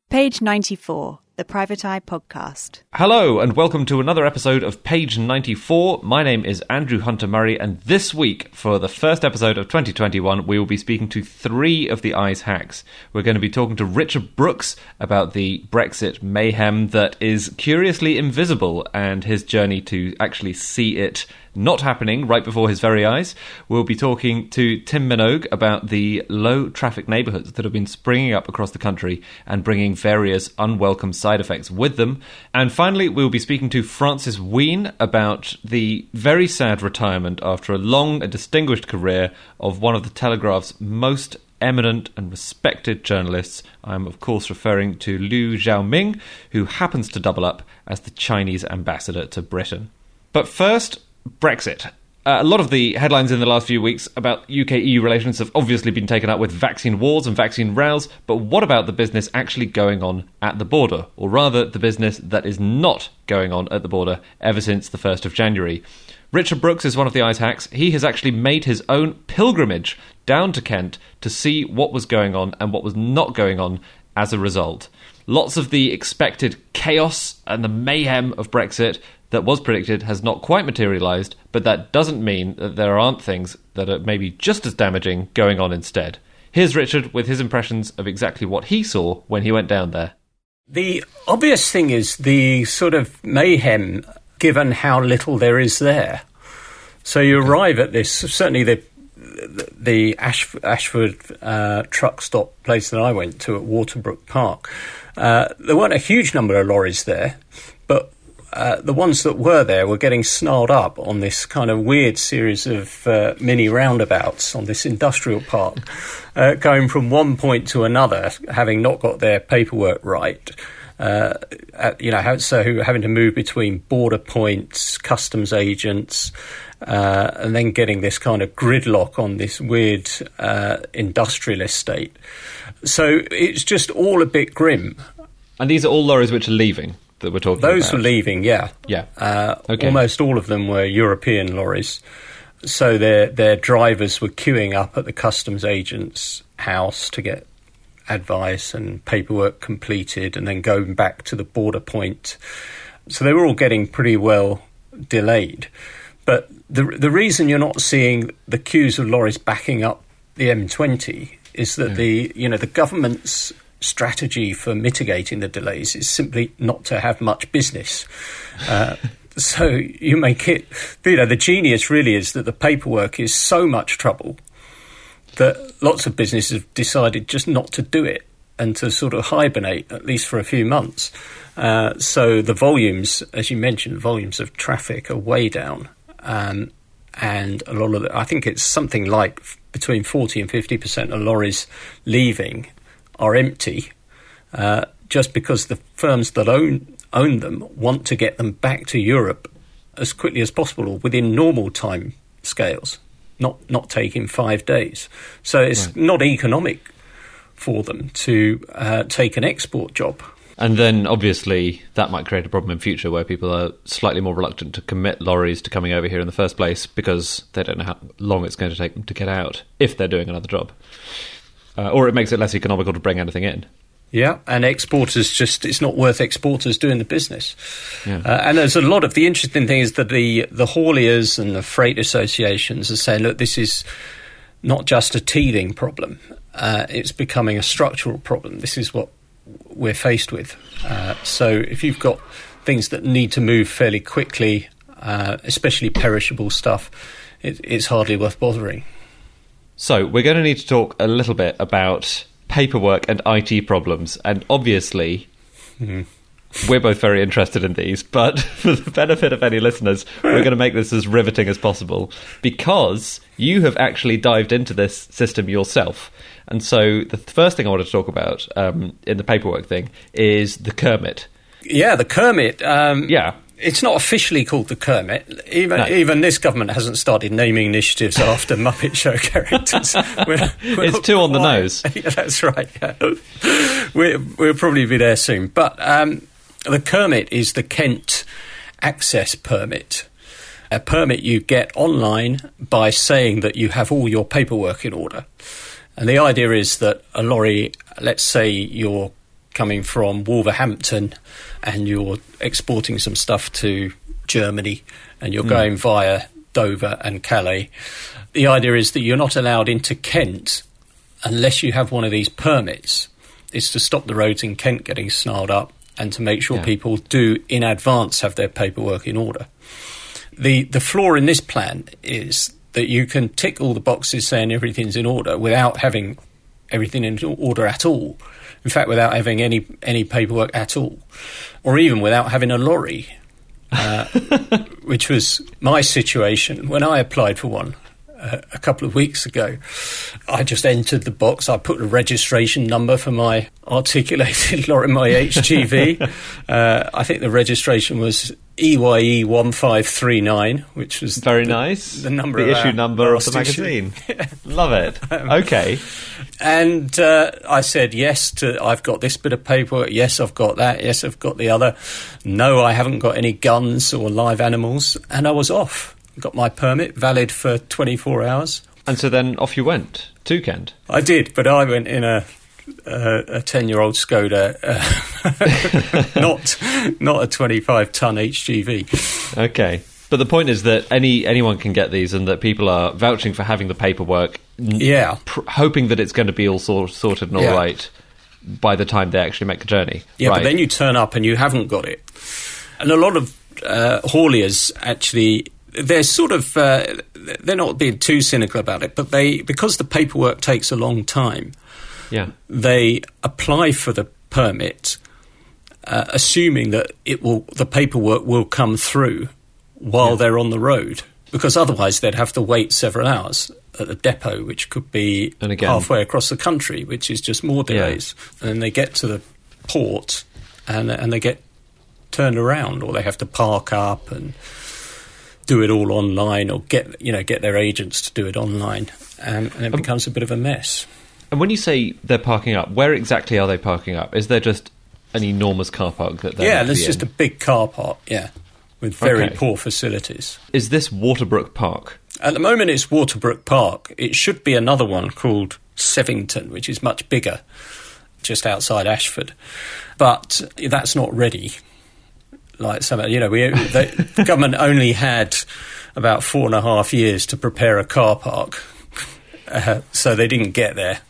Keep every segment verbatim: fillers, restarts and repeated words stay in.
Page ninety-four, the Private Eye Podcast. Hello, and welcome to another episode of Page ninety-four. My name is Andrew Hunter-Murray, and this week, for the first episode of twenty twenty-one, we will be speaking to three of the Eye's hacks. We're going to be talking to Richard Brooks about the Brexit mayhem that is curiously invisible and his journey to actually see it not happening right before his very eyes. We'll be talking to Tim Minogue about the low-traffic neighbourhoods that have been springing up across the country and bringing various unwelcome side effects with them. And finally, we'll be speaking to Francis Wheen about the very sad retirement after a long and distinguished career of one of the Telegraph's most eminent and respected journalists. I'm, of course, referring to Liu Xiaoming, who happens to double up as the Chinese ambassador to Britain. But first, Brexit. Uh, a lot of the headlines in the last few weeks about U K E U relations have obviously been taken up with vaccine wars and vaccine rows, but what about the business actually going on at the border? Or rather, the business that is not going on at the border ever since the first of January. Richard Brooks is one of the Eye's hacks. He has actually made his own pilgrimage down to Kent to see what was going on and what was not going on as a result. Lots of the expected chaos and the mayhem of Brexit that was predicted has not quite materialised, but that doesn't mean that there aren't things that are maybe just as damaging going on instead. Here's Richard with his impressions of exactly what he saw when he went down there. The obvious thing is the sort of mayhem, given how little there is there. So you okay. arrive at this, certainly the the Ash, Ashford uh, truck stop place that I went to at Waterbrook Park. Uh, there weren't a huge number of lorries there, but Uh, the ones that were there were getting snarled up on this kind of weird series of uh, mini roundabouts on this industrial park, uh, going from one point to another, having not got their paperwork right. Uh, at, you know, so having to move between border points, customs agents, uh, and then getting this kind of gridlock on this weird uh, industrial estate. So it's just all a bit grim. And these are all lorries which are leaving? That we're talking Those about. were leaving, yeah. Yeah. Uh, okay. Almost all of them were European lorries. So their their drivers were queuing up at the customs agent's house to get advice and paperwork completed and then going back to the border point. So they were all getting pretty well delayed. But the the reason you're not seeing the queues of lorries backing up the M twenty is that yeah. the you know the government's strategy for mitigating the delays is simply not to have much business. Uh, so you make it, you know, the genius really is that the paperwork is so much trouble that lots of businesses have decided just not to do it and to sort of hibernate, at least for a few months. Uh, so the volumes, as you mentioned, volumes of traffic are way down. Um, and a lot of the, I think it's something like between forty and fifty percent of lorries leaving are empty, uh, just because the firms that own own them want to get them back to Europe as quickly as possible within normal time scales, not not taking five days. So it's right. not economic for them to uh, take an export job. And then, obviously, that might create a problem in future where people are slightly more reluctant to commit lorries to coming over here in the first place because they don't know how long it's going to take them to get out if they're doing another job. Uh, or it makes it less economical to bring anything in. Yeah, and exporters just, it's not worth exporters doing the business. Yeah. Uh, and there's a lot of, the interesting thing is that the, the hauliers and the freight associations are saying, look, this is not just a teething problem. Uh, it's becoming a structural problem. This is what we're faced with. Uh, so if you've got things that need to move fairly quickly, uh, especially perishable stuff, it, it's hardly worth bothering. So we're going to need to talk a little bit about paperwork and I T problems. And obviously, mm. we're both very interested in these. But for the benefit of any listeners, we're going to make this as riveting as possible because you have actually dived into this system yourself. And so the first thing I wanted to talk about um, in the paperwork thing is the Kermit. Yeah, the Kermit. Um, yeah. It's not officially called the Kermit. Even no. even this government hasn't started naming initiatives after Muppet Show characters. We're, we're it's too on the nose. Yeah, that's right. Yeah. We're, we'll probably be there soon. But um, the Kermit is the Kent Access Permit, a permit you get online by saying that you have all your paperwork in order. And the idea is that a lorry, let's say you're coming from Wolverhampton and you're exporting some stuff to Germany and you're mm. going via Dover and Calais, the idea is that you're not allowed into Kent unless you have one of these permits. It's to stop the roads in Kent getting snarled up and to make sure yeah. people do in advance have their paperwork in order. The the flaw in this plan is that you can tick all the boxes saying everything's in order without having everything in order at all. In fact, without having any, any paperwork at all. Or even without having a lorry, uh, which was my situation when I applied for one. Uh, a couple of weeks ago, I just entered the box. I put a registration number for my articulated lorry, my H G V. uh, I think the registration was E Y E one five three nine, which was very the, nice. The number, the of issue number of the magazine. Love it. Um, okay, and uh, I said yes to. I've got this bit of paperwork. Yes, I've got that. Yes, I've got the other. No, I haven't got any guns or live animals, and I was off. Got my permit, valid for twenty-four hours. And so then off you went to Kent? I did, but I went in a a ten-year-old Skoda, uh, not not a twenty-five ton H G V. Okay. But the point is that any anyone can get these and that people are vouching for having the paperwork, yeah, pr- hoping that it's going to be all sort, sorted and all yeah. right by the time they actually make the journey. Yeah, right. But then you turn up and you haven't got it. And a lot of uh, hauliers actually... They're sort of, uh, they're not being too cynical about it, but they, because the paperwork takes a long time, yeah, they apply for the permit, uh, assuming that it will, the paperwork will come through while yeah. they're on the road, because otherwise they'd have to wait several hours at the depot, which could be and again, halfway across the country, which is just more delays. Yeah. And then they get to the port and and they get turned around, or they have to park up and do it all online, or get you know get their agents to do it online, and, and it um, becomes a bit of a mess. And when you say they're parking up, where exactly are they parking up? Is there just an enormous car park that they're yeah, there's in? just a big car park, yeah, with very okay. poor facilities. Is this Waterbrook Park? At the moment, it's Waterbrook Park. It should be another one called Sevington, which is much bigger, just outside Ashford, but that's not ready. Like some, you know, we the government only had about four and a half years to prepare a car park, uh, so they didn't get there.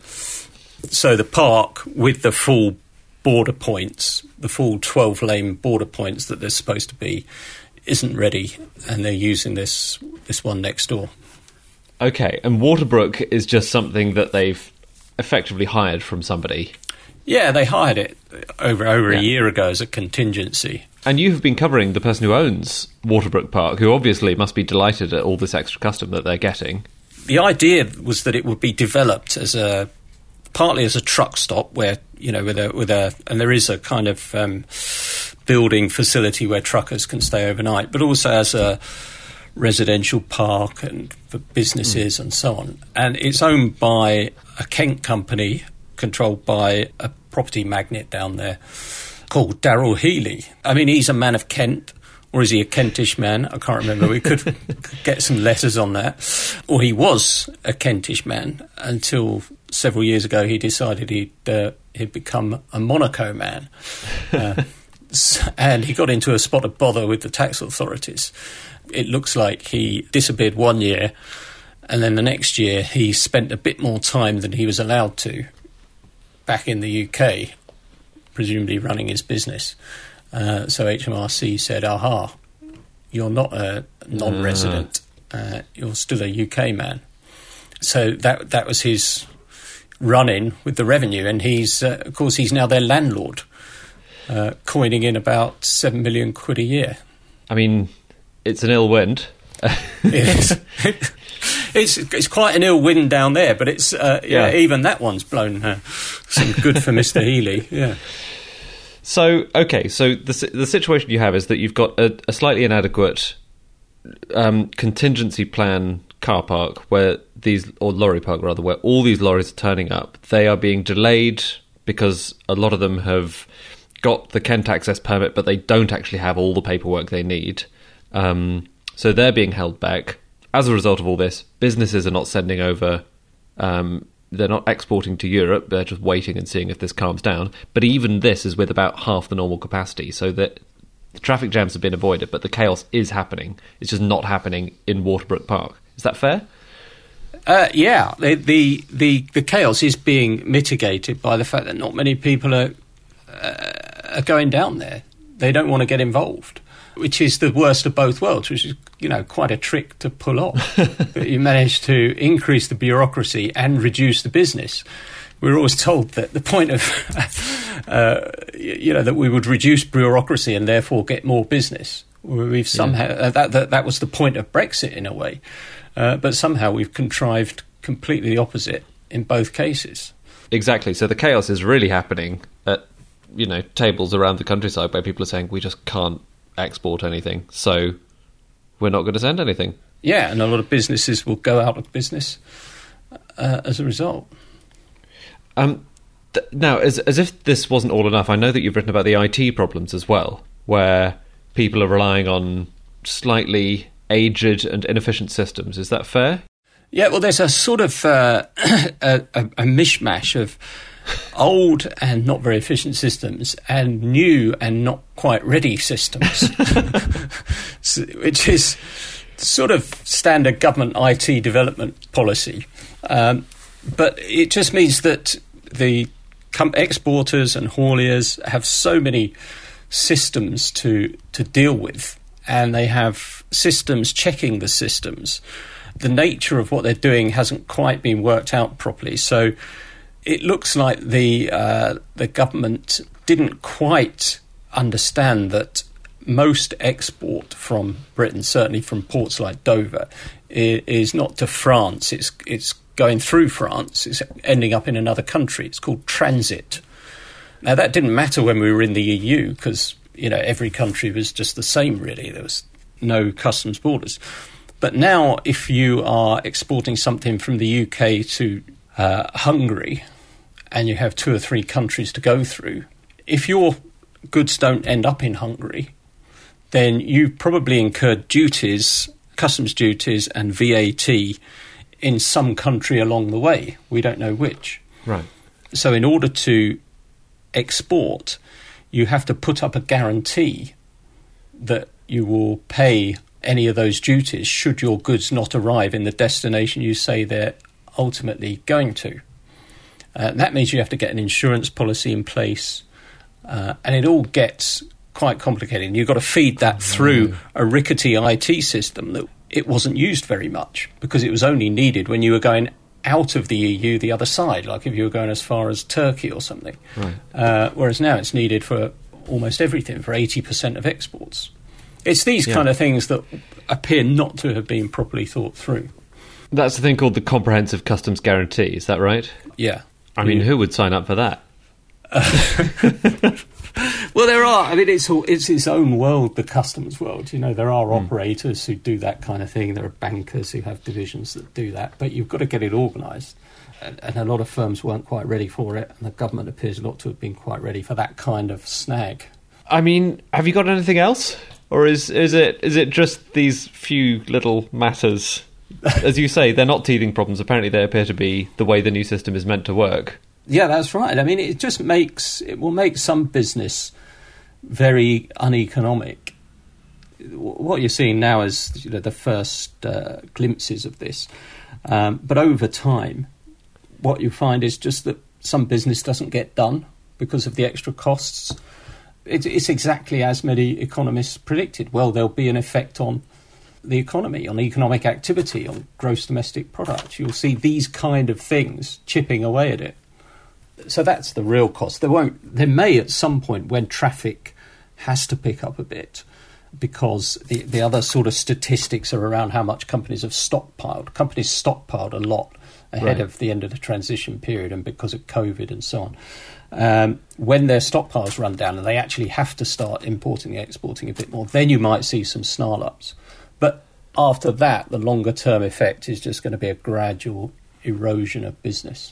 So the park with the full border points, the full twelve lane border points that there's supposed to be, isn't ready, and they're using this this one next door. Okay, and Waterbrook is just something that they've effectively hired from somebody. Yeah, they hired it over over yeah. a year ago as a contingency. And you have been covering the person who owns Waterbrook Park, who obviously must be delighted at all this extra custom that they're getting. The idea was that it would be developed as a partly as a truck stop, where you know, with a with a and there is a kind of um, building facility where truckers can stay overnight, but also as a residential park and for businesses mm. and so on. And it's owned by a Kent company, controlled by a property magnate down there called Darrell Healy. I mean, he's a man of Kent, or is he a Kentish man? I can't remember. We could, could get some letters on that. Or he was a Kentish man until several years ago he decided he'd, uh, he'd become a Monaco man. Uh, and he got into a spot of bother with the tax authorities. It looks like he disappeared one year, and then the next year he spent a bit more time than he was allowed to back in the U K, presumably running his business. Uh, so H M R C said, aha, you're not a non-resident, uh, you're still a U K man. So that that was his run-in with the revenue, and he's, uh, of course, he's now their landlord, uh, coining in about seven million quid a year. I mean, it's an ill wind. It is. It's it's quite an ill wind down there, but it's uh, yeah. yeah, even that one's blown uh, some good for Mister Healy. Yeah. So okay, so the the situation you have is that you've got a, a slightly inadequate um, contingency plan car park where these, or lorry park rather, where all these lorries are turning up. They are being delayed because a lot of them have got the Kent access permit, but they don't actually have all the paperwork they need. Um, so they're being held back. As a result of all this, businesses are not sending over um, they're not exporting to Europe, they're just waiting and seeing if this calms down. But even this is with about half the normal capacity, so that the traffic jams have been avoided, but the chaos is happening. It's just not happening in Waterbrook Park. Is that fair? Uh, yeah, the, the the the chaos is being mitigated by the fact that not many people are uh, are going down there. They don't want to get involved, which is the worst of both worlds, which is, you know, quite a trick to pull off. But you manage to increase the bureaucracy and reduce the business. We were always told that the point of, uh, you know, that we would reduce bureaucracy and therefore get more business. We've somehow, yeah. uh, that, that that was the point of Brexit in a way. Uh, but somehow we've contrived completely the opposite in both cases. Exactly. So the chaos is really happening at, you know, tables around the countryside where people are saying we just can't export anything, so we're not going to send anything. Yeah, and a lot of businesses will go out of business uh, as a result. Um, th- now, as as if this wasn't all enough, I know that you've written about the I T problems as well, where people are relying on slightly aged and inefficient systems. Is that fair? Yeah, well, there's a sort of uh, a, a, a mishmash of old and not very efficient systems and new and not quite ready systems, which is sort of standard government I T development policy. Um, but it just means that the com- exporters and hauliers have so many systems to to deal with, and they have systems checking the systems. The nature of what they're doing hasn't quite been worked out properly, so it looks like the uh, the government didn't quite understand that most export from Britain, certainly from ports like Dover, is, is not to France. It's it's going through France. It's ending up in another country. It's called transit. Now, that didn't matter when we were in the E U because, you know, every country was just the same, really. There was no customs borders. But now, if you are exporting something from the U K to uh, Hungary, and you have two or three countries to go through, if your goods don't end up in Hungary, then you've probably incurred duties, customs duties and V A T in some country along the way. We don't know which. Right. So in order to export, you have to put up a guarantee that you will pay any of those duties should your goods not arrive in the destination you say they're ultimately going to. Uh, that means you have to get an insurance policy in place, uh, and it all gets quite complicated. You've got to feed that through a rickety I T system that it wasn't used very much because it was only needed when you were going out of the E U the other side, like if you were going as far as Turkey or something. Right. Uh, whereas now it's needed for almost everything, for eighty percent of exports. It's these yeah. kind of things that appear not to have been properly thought through. That's the thing called the Comprehensive Customs Guarantee, is that right? Yeah. I mean, yeah. who would sign up for that? Uh, well, there are. I mean, it's all, it's its own world, the customs world. You know, there are mm. operators who do that kind of thing. There are bankers who have divisions that do that. But you've got to get it organised. And, and a lot of firms weren't quite ready for it. And the government appears not to have been quite ready for that kind of snag. I mean, have you got anything else? Or is is it is it just these few little matters? As you say, they're not teething problems. Apparently, they appear to be the way the new system is meant to work. Yeah, that's right. I mean, it just makes it will make some business very uneconomic. What you're seeing now is, you know, the first uh, glimpses of this, um, but over time, what you find is just that some business doesn't get done because of the extra costs. It, it's exactly as many economists predicted. Well, there'll be an effect on the economy, on economic activity, on gross domestic product. You'll see these kind of things chipping away at it. So that's the real cost. There won't. There may at some point when traffic has to pick up a bit, because the, the other sort of statistics are around how much companies have stockpiled. Companies stockpiled a lot ahead right. of the end of the transition period and because of COVID and so on. Um, when their stockpiles run down and they actually have to start importing and exporting a bit more, then you might see some snarl-ups. But after that, the longer-term effect is just going to be a gradual erosion of business.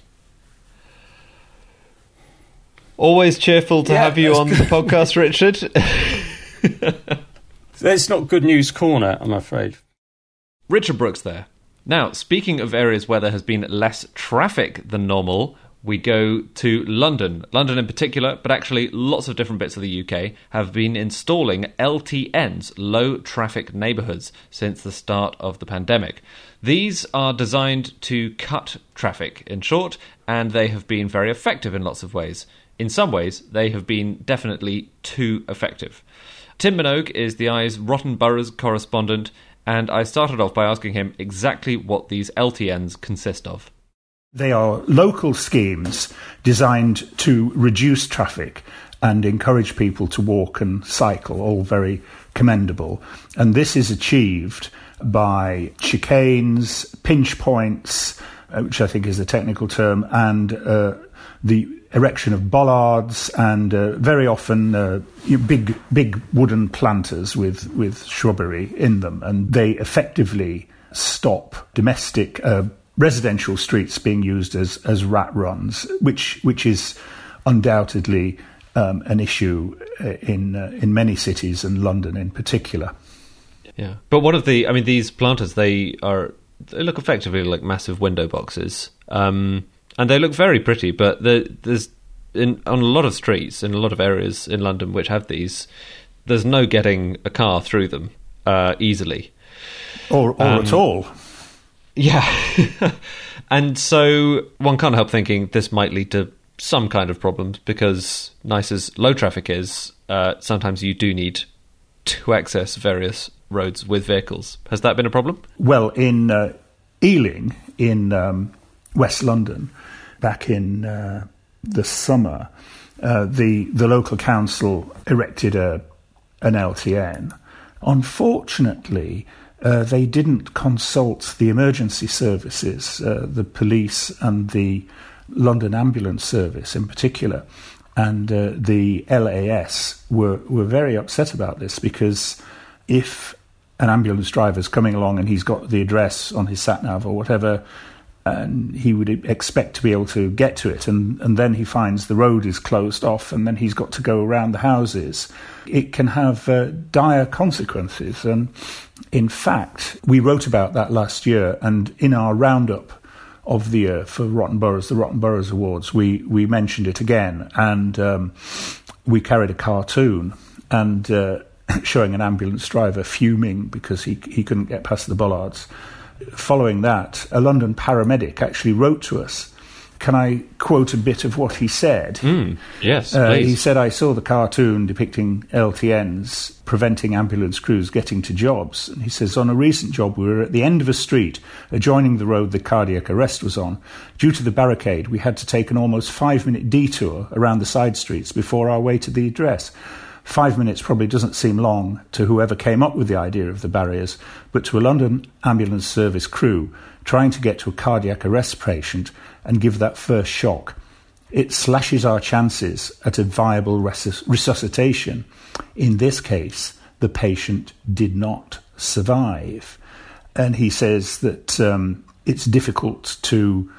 Always cheerful to yeah, have you on good. the podcast, Richard. It's not Good News Corner, I'm afraid. Richard Brooks there. Now, speaking of areas where there has been less traffic than normal, we go to London. London in particular, but actually lots of different bits of the U K, have been installing L T Ns, low traffic neighbourhoods, since the start of the pandemic. These are designed to cut traffic, in short, and they have been very effective in lots of ways. In some ways, they have been definitely too effective. Tim Minogue is the Eye's Rotten Boroughs correspondent, and I started off by asking him exactly what these L T Ns consist of. They are local schemes designed to reduce traffic and encourage people to walk and cycle, all very commendable. And this is achieved by chicanes, pinch points, which I think is a technical term, and uh, the erection of bollards, and uh, very often uh, big big wooden planters with, with shrubbery in them. And they effectively stop domestic uh, residential streets being used as, as rat runs, which which is undoubtedly um, an issue in uh, in many cities, and London in particular. Yeah, but one of the, I mean, these planters, they are they look effectively like massive window boxes, um, and they look very pretty. But the, there's in on a lot of streets in a lot of areas in London which have these, there's no getting a car through them uh, easily, or or um, at all. Yeah, and so one can't help thinking this might lead to some kind of problems, because nice as low traffic is, uh, sometimes you do need to access various roads with vehicles. Has that been a problem? Well, in uh, Ealing, in um, West London, back in uh, the summer, uh, the the local council erected a an L T N. Unfortunately, uh, they didn't consult the emergency services, uh, the police and the London Ambulance Service in particular. And uh, the L A S were, were very upset about this, because if an ambulance driver's coming along and he's got the address on his sat-nav or whatever, and he would expect to be able to get to it, and, and then he finds the road is closed off, and then he's got to go around the houses, it can have uh, dire consequences. And in fact, we wrote about that last year, and in our roundup of the year for Rotten Boroughs, the Rotten Boroughs Awards, we, we mentioned it again, and um, we carried a cartoon and uh, showing an ambulance driver fuming because he he couldn't get past the bollards. Following that, a London paramedic actually wrote to us. Can I quote a bit of what he said? Mm, yes, uh, please. He said, "I saw the cartoon depicting L T Ns preventing ambulance crews getting to jobs." And he says, "On a recent job, we were at the end of a street adjoining the road the cardiac arrest was on. Due to the barricade, we had to take an almost five-minute detour around the side streets before our way to the address. Five minutes probably doesn't seem long to whoever came up with the idea of the barriers, but to a London Ambulance Service crew trying to get to a cardiac arrest patient and give that first shock, it slashes our chances at a viable resus- resuscitation. In this case, the patient did not survive." And he says that um, it's difficult to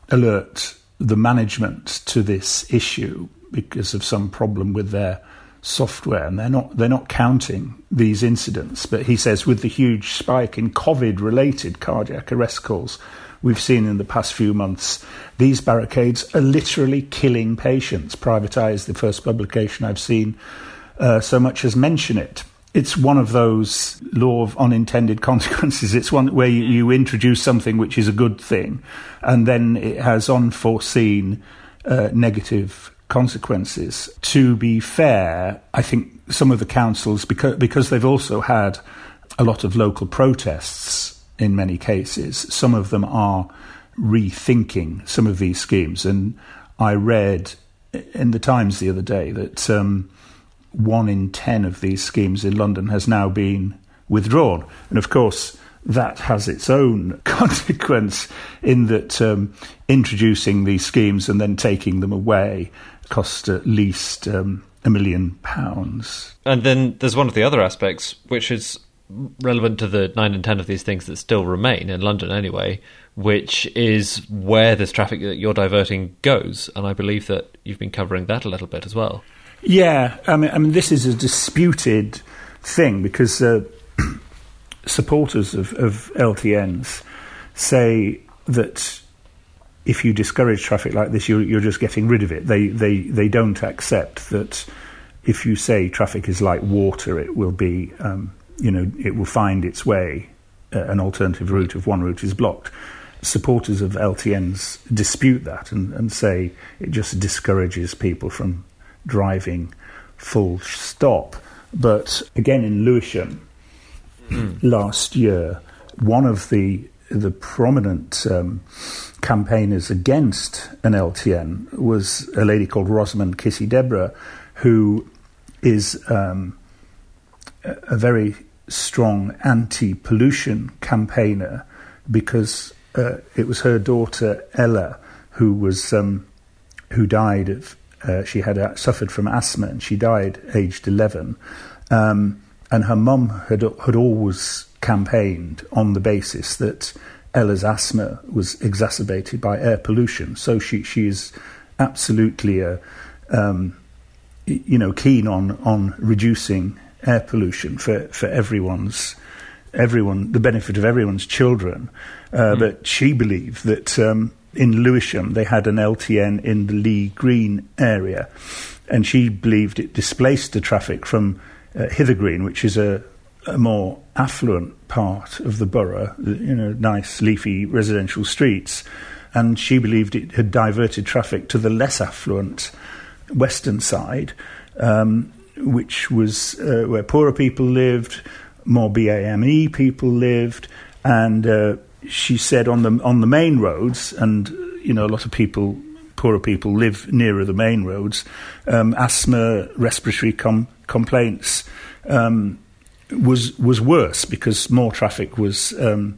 alert the management to this issue because of some problem with their software, and they're not they're not counting these incidents. But he says with the huge spike in COVID-related cardiac arrest calls we've seen in the past few months, these barricades are literally killing patients. Private Eye is the first publication I've seen uh, so much as mention it. It's one of those law of unintended consequences. It's one where you, you introduce something which is a good thing, and then it has unforeseen uh, negative consequences. To be fair, I think some of the councils, because because they've also had a lot of local protests in many cases, some of them are rethinking some of these schemes. And I read in the Times the other day that um, one in ten of these schemes in London has now been withdrawn. And of course, that has its own consequence in that um, introducing these schemes and then taking them away cost at least um, a million pounds. And then there's one of the other aspects, which is relevant to the nine in ten of these things that still remain in London anyway, which is where this traffic that you're diverting goes. And I believe that you've been covering that a little bit as well. Yeah, I mean, I mean this is a disputed thing, because uh, supporters of, of L T Ns say that if you discourage traffic like this, you're, you're just getting rid of it. They, they, they don't accept that if you say traffic is like water, it will be, um, you know, it will find its way, uh, an alternative route if one route is blocked. Supporters of L T Ns dispute that and, and say it just discourages people from driving full stop. But again, in Lewisham mm. last year, one of the the prominent um, campaigners against an L T N was a lady called Rosamond Kissy-Deborah, who is um, a very strong anti-pollution campaigner because uh, it was her daughter Ella who was um, who died of uh, she had uh, suffered from asthma, and she died aged eleven, um, and her mum had had always campaigned on the basis that Ella's asthma was exacerbated by air pollution. So she she is absolutely a um, you know keen on on reducing air pollution for for everyone's everyone the benefit of everyone's children. Uh, mm. But she believed that um, in Lewisham they had an L T N in the Lee Green area, and she believed it displaced the traffic from uh, Hither Green, which is a, a more affluent part of the borough, you know, nice leafy residential streets, and she believed it had diverted traffic to the less affluent western side, um, which was uh, where poorer people lived, more B A M E people lived, and uh, she said on the on the main roads, and you know a lot of people, poorer people, live nearer the main roads. Um, asthma, respiratory com- complaints um, was was worse because more traffic was um,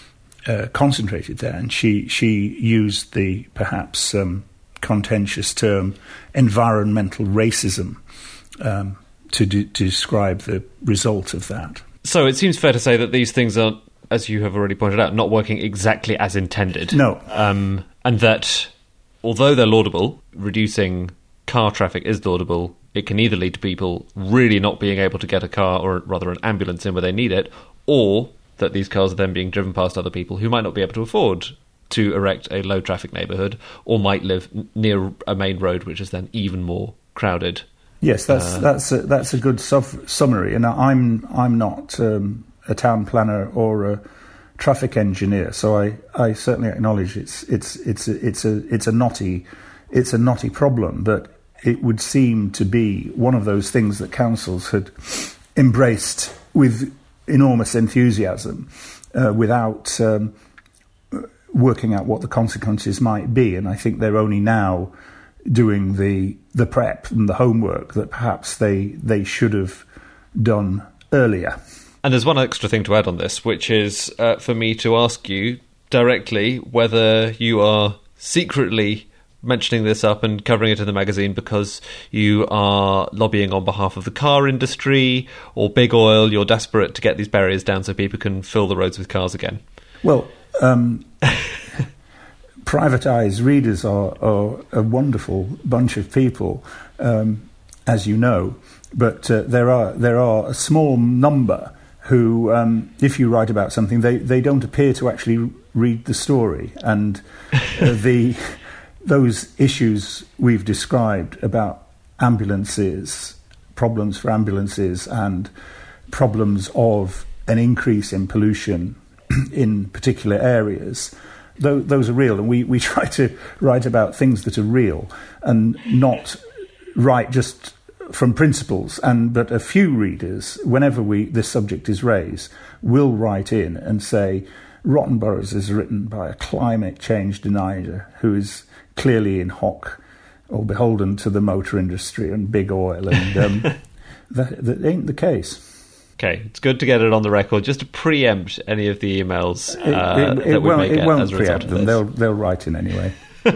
uh, concentrated there, and she she used the perhaps um, contentious term environmental racism um, to do, to describe the result of that. So it seems fair to say that these things are, as you have already pointed out, not working exactly as intended. No. Um, and that, although they're laudable, reducing car traffic is laudable, it can either lead to people really not being able to get a car, or rather an ambulance, in where they need it, or that these cars are then being driven past other people who might not be able to afford to erect a low-traffic neighbourhood, or might live n- near a main road, which is then even more crowded. Yes, that's uh, that's a, that's a good suf- summary. And I'm I'm not um, a town planner or a traffic engineer, so I, I certainly acknowledge it's it's it's a, it's a it's a knotty it's a knotty problem. But it would seem to be one of those things that councils had embraced with enormous enthusiasm, uh, without um, working out what the consequences might be. And I think they're only now doing the the prep and the homework that perhaps they they should have done earlier. And there's one extra thing to add on this, which is uh, for me to ask you directly whether you are secretly mentioning this up and covering it in the magazine because you are lobbying on behalf of the car industry, or big oil, you're desperate to get these barriers down so people can fill the roads with cars again. Well, um privatised readers are, are a wonderful bunch of people, um, as you know, but uh, there are there are a small number who, um, if you write about something, they, they don't appear to actually read the story, and uh, the those issues we've described about ambulances, problems for ambulances, and problems of an increase in pollution in particular areas. Those are real, and we, we try to write about things that are real and not write just from principles. And but a few readers, whenever we this subject is raised, will write in and say, Rotten Boroughs is written by a climate change denier who is clearly in hock or beholden to the motor industry and big oil, and um, that, that ain't the case. Okay, it's good to get it on the record, just to preempt any of the emails uh, it, it, that it we may it get won't as a result preempt of them. this. They'll, they'll write in anyway.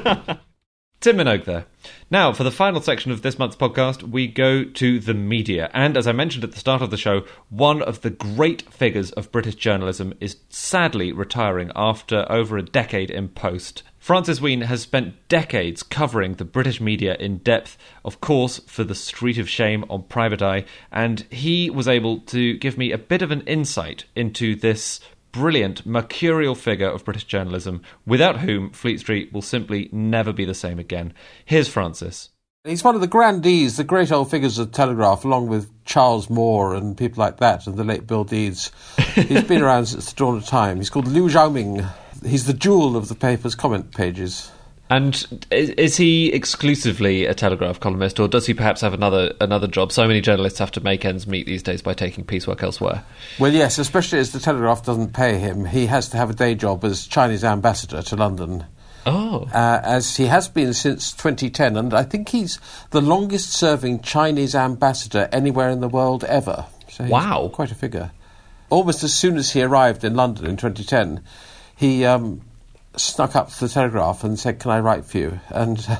Tim Minogue there. Now, for the final section of this month's podcast, we go to the media. And as I mentioned at the start of the show, one of the great figures of British journalism is sadly retiring after over a decade in post. Francis Wheen has spent decades covering the British media in depth, of course, for the Street of Shame on Private Eye, and he was able to give me a bit of an insight into this brilliant, mercurial figure of British journalism, without whom Fleet Street will simply never be the same again. Here's Francis. He's one of the grandees, the great old figures of the Telegraph, along with Charles Moore and people like that, and the late Bill Deeds. He's been around since the dawn of time. He's called Liu Xiaoming. He's the jewel of the paper's comment pages. And is, is he exclusively a Telegraph columnist, or does he perhaps have another another job? So many journalists have to make ends meet these days by taking piecework elsewhere. Well, yes, especially as the Telegraph doesn't pay him. He has to have a day job as Chinese ambassador to London. Oh. Uh, as he has been since twenty ten, and I think he's the longest-serving Chinese ambassador anywhere in the world ever. So he's wow. Quite a figure. Almost as soon as he arrived in London in twenty ten, he... Um, snuck up to the Telegraph and said, "Can I write for you?" And uh,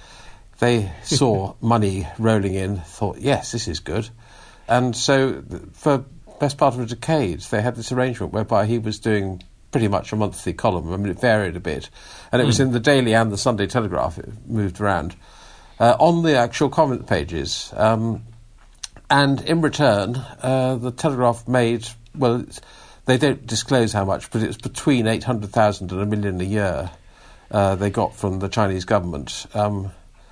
they saw money rolling in, thought, yes, this is good. And so for best part of a decade, they had this arrangement whereby he was doing pretty much a monthly column. I mean, it varied a bit. And it mm. was in the Daily and the Sunday Telegraph. It moved around. Uh, on the actual comment pages. Um, and in return, uh, the Telegraph made, well... It's, they don't disclose how much, but it's between eight hundred thousand and a million a year uh, they got from the Chinese government. Um,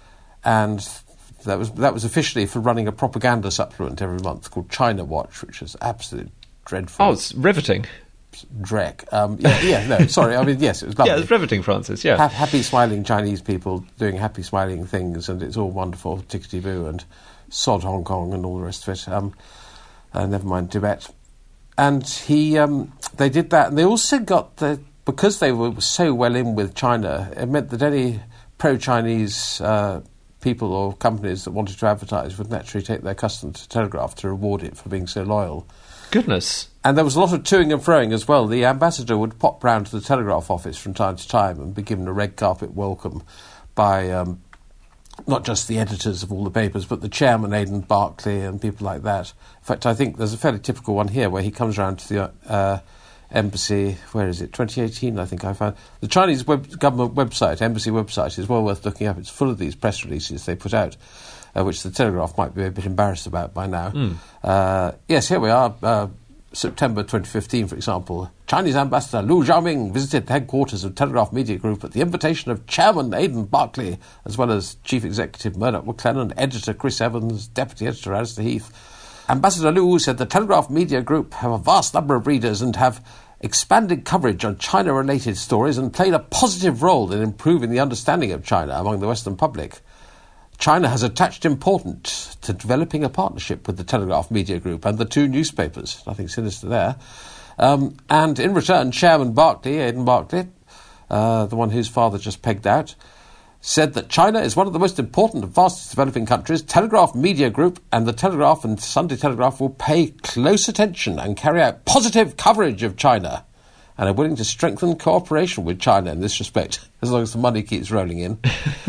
and that was that was officially for running a propaganda supplement every month called China Watch, which is absolutely dreadful. Oh, it's riveting. Dreck. Um, yeah, yeah, no, sorry. I mean, yes, it was lovely. Yeah, it's riveting, Francis, yeah. Ha- happy, smiling Chinese people doing happy, smiling things, and it's all wonderful, tickety-boo, and sod Hong Kong and all the rest of it. Um, uh, never mind Tibet. And he, um, they did that, and they also got the, because they were so well in with China, it meant that any pro-Chinese uh, people or companies that wanted to advertise would naturally take their custom to Telegraph to reward it for being so loyal. Goodness. And there was a lot of toing and froing as well. The ambassador would pop round to the Telegraph office from time to time and be given a red carpet welcome by um, not just the editors of all the papers, but the chairman, Aidan Barclay, and people like that. In fact, I think there's a fairly typical one here where he comes round to the uh, embassy, where is it, twenty eighteen, I think I found. The Chinese web, government website, embassy website, is well worth looking up. It's full of these press releases they put out, uh, which the Telegraph might be a bit embarrassed about by now. Mm. Uh, yes, here we are, uh, September twenty fifteen, for example. Chinese ambassador Liu Xiaoming visited the headquarters of Telegraph Media Group at the invitation of Chairman Aidan Barclay, as well as Chief Executive Murdoch McLennan, Editor Chris Evans, Deputy Editor Alistair Heath. Ambassador Liu said the Telegraph Media Group have a vast number of readers and have expanded coverage on China-related stories and played a positive role in improving the understanding of China among the Western public. China has attached importance to developing a partnership with the Telegraph Media Group and the two newspapers. Nothing sinister there. Um, and in return, Chairman Barclay, Aidan Barclay, uh, the one whose father just pegged out, said that China is one of the most important and fastest developing countries. Telegraph Media Group and the Telegraph and Sunday Telegraph will pay close attention and carry out positive coverage of China and are willing to strengthen cooperation with China in this respect, as long as the money keeps rolling in.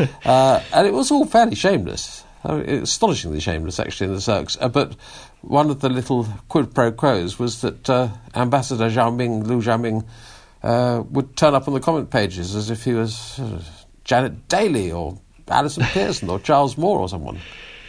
uh, and it was all fairly shameless. I mean, astonishingly shameless, actually, in the circs. Uh, but one of the little quid pro quos was that uh, Ambassador Xiaoming, Liu Xiaoming, uh, would turn up on the comment pages as if he was uh, Janet Daly or Alison Pearson or Charles Moore or someone.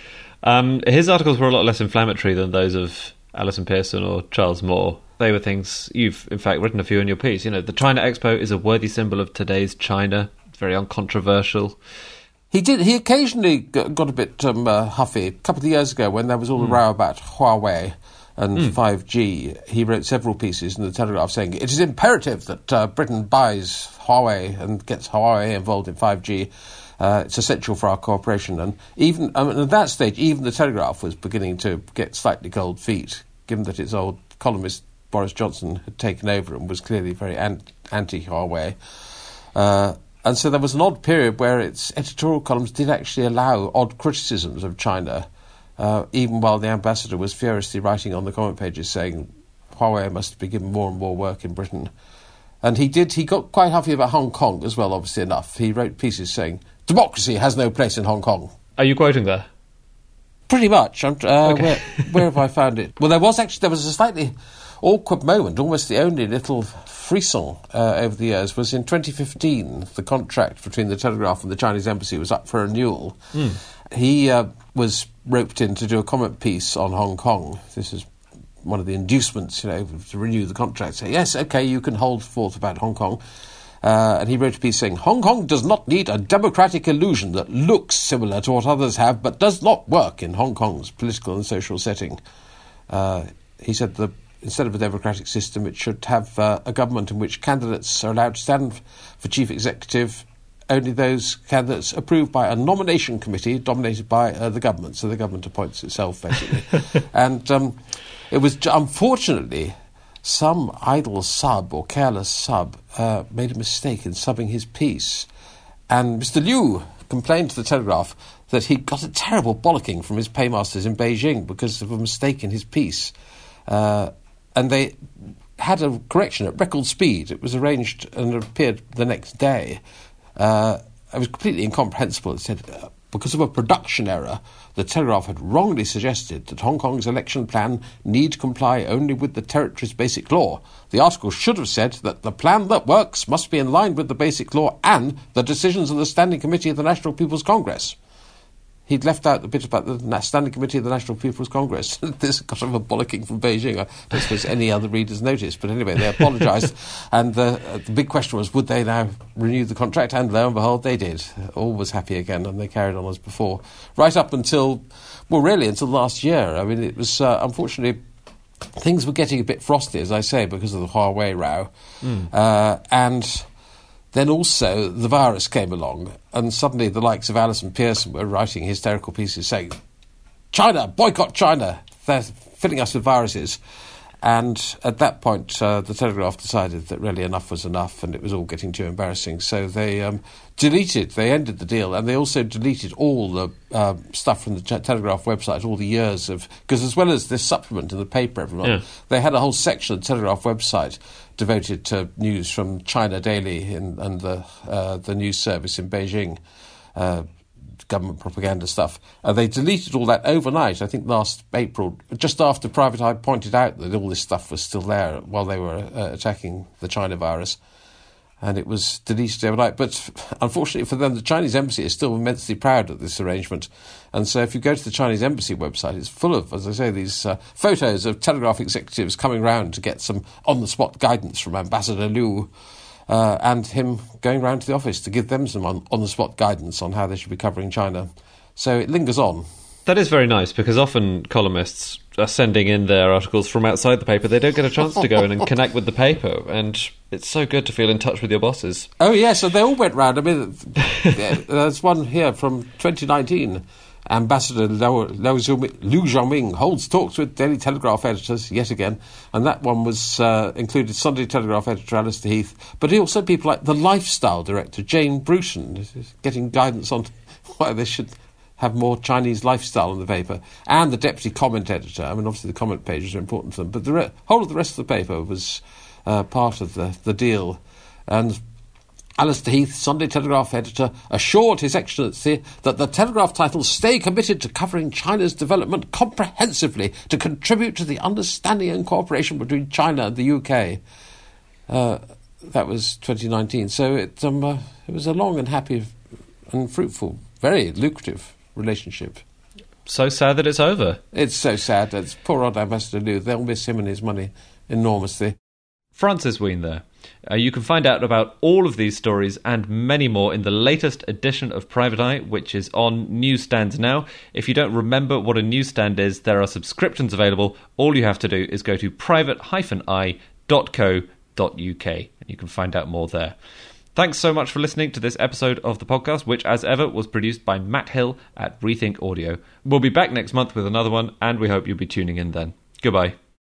Um, his articles were a lot less inflammatory than those of Alison Pearson or Charles Moore. They were things, you've in fact written a few in your piece. You know, the China Expo is a worthy symbol of today's China. It's very uncontroversial. He did. He occasionally got a bit um, uh, huffy. A couple of years ago, when there was all the mm. row about Huawei and mm. five G, he wrote several pieces in the Telegraph saying it is imperative that uh, Britain buys Huawei and gets Huawei involved in five G. Uh, it's essential for our cooperation. And even I mean, at that stage, even the Telegraph was beginning to get slightly cold feet, given that its old columnist Boris Johnson had taken over and was clearly very an- anti-Huawei. Uh, and so there was an odd period where its editorial columns did actually allow odd criticisms of China, uh, even while the ambassador was furiously writing on the comment pages saying Huawei must be given more and more work in Britain. And he did, he got quite huffy about Hong Kong as well, obviously enough. He wrote pieces saying, democracy has no place in Hong Kong. Are you quoting there? Pretty much. I'm, uh, okay. where, where have I found it? Well, there was actually, there was a slightly awkward moment, almost the only little frisson uh, over the years, was in twenty fifteen. The contract between the Telegraph and the Chinese Embassy was up for renewal. Mm. He uh, was roped in to do a comment piece on Hong Kong. This is one of the inducements, you know, to renew the contract, say, yes, OK, you can hold forth about Hong Kong. Uh, and he wrote a piece saying, Hong Kong does not need a democratic illusion that looks similar to what others have, but does not work in Hong Kong's political and social setting. Uh, he said that instead of a democratic system, it should have uh, a government in which candidates are allowed to stand for chief executive, only those candidates approved by a nomination committee dominated by uh, the government. So the government appoints itself, basically. and um, it was, unfortunately, some idle sub or careless sub uh, made a mistake in subbing his piece. And Mister Liu complained to the Telegraph that he got a terrible bollocking from his paymasters in Beijing because of a mistake in his piece. Uh, and they had a correction at record speed. It was arranged and appeared the next day. Uh, it was completely incomprehensible. It said, uh, because of a production error, the Telegraph had wrongly suggested that Hong Kong's election plan need comply only with the territory's basic law. The article should have said that the plan that works must be in line with the basic law and the decisions of the Standing Committee of the National People's Congress. He'd left out the bit about the Standing Committee of the National People's Congress. This got him a bollocking from Beijing. I don't suppose any other readers noticed. But anyway, they apologised. and the, uh, the big question was, would they now renew the contract? And lo and behold, they did. All was happy again, and they carried on as before. Right up until, well, really until last year. I mean, it was, uh, unfortunately, things were getting a bit frosty, as I say, because of the Huawei row. Mm. Uh, and... Then also the virus came along, and suddenly the likes of Alison Pearson were writing hysterical pieces saying, China, boycott China, they're filling us with viruses. And at that point, uh, the Telegraph decided that really enough was enough and it was all getting too embarrassing. So they um, deleted, they ended the deal, and they also deleted all the uh, stuff from the Te- Telegraph website, all the years of... Because as well as this supplement in the paper every month, yeah. they had a whole section of the Telegraph website devoted to news from China Daily in, and the, uh, the news service in Beijing, uh, government propaganda stuff. Uh, they deleted all that overnight, I think last April, just after Private Eye pointed out that all this stuff was still there while they were uh, attacking the China virus. And it was deleted overnight. But unfortunately for them, the Chinese embassy is still immensely proud of this arrangement. And so if you go to the Chinese embassy website, it's full of, as I say, these uh, photos of Telegraph executives coming round to get some on-the-spot guidance from Ambassador Liu, Uh, and him going round to the office to give them some on, on-the-spot guidance on how they should be covering China. So it lingers on. That is very nice, because often columnists are sending in their articles from outside the paper. They don't get a chance to go in and connect with the paper, and it's so good to feel in touch with your bosses. Oh, yes, and they all went round. I mean, there's one here from twenty nineteen. Ambassador Liu Zhongming holds talks with Daily Telegraph editors yet again, and that one was uh, included Sunday Telegraph editor Alistair Heath, but also people like the lifestyle director Jane Bruton, getting guidance on why they should have more Chinese lifestyle in the paper, and the deputy comment editor. I mean, obviously the comment pages are important to them, but the re- whole of the rest of the paper was uh, part of the, the deal. And Alistair Heath, Sunday Telegraph editor, assured His Excellency that the Telegraph titles stay committed to covering China's development comprehensively to contribute to the understanding and cooperation between China and the U K. Uh, that was twenty nineteen. So it, um, uh, it was a long and happy and fruitful, very lucrative relationship. So sad that it's over. It's so sad. It's poor old Ambassador Liu. They'll miss him and his money enormously. Francis Wheen there. Uh, you can find out about all of these stories and many more in the latest edition of Private Eye, which is on newsstands now. If you don't remember what a newsstand is, there are subscriptions available. All you have to do is go to private dash eye dot co dot uk and you can find out more there. Thanks so much for listening to this episode of the podcast, which, as ever, was produced by Matt Hill at Rethink Audio. We'll be back next month with another one, and we hope you'll be tuning in then. Goodbye.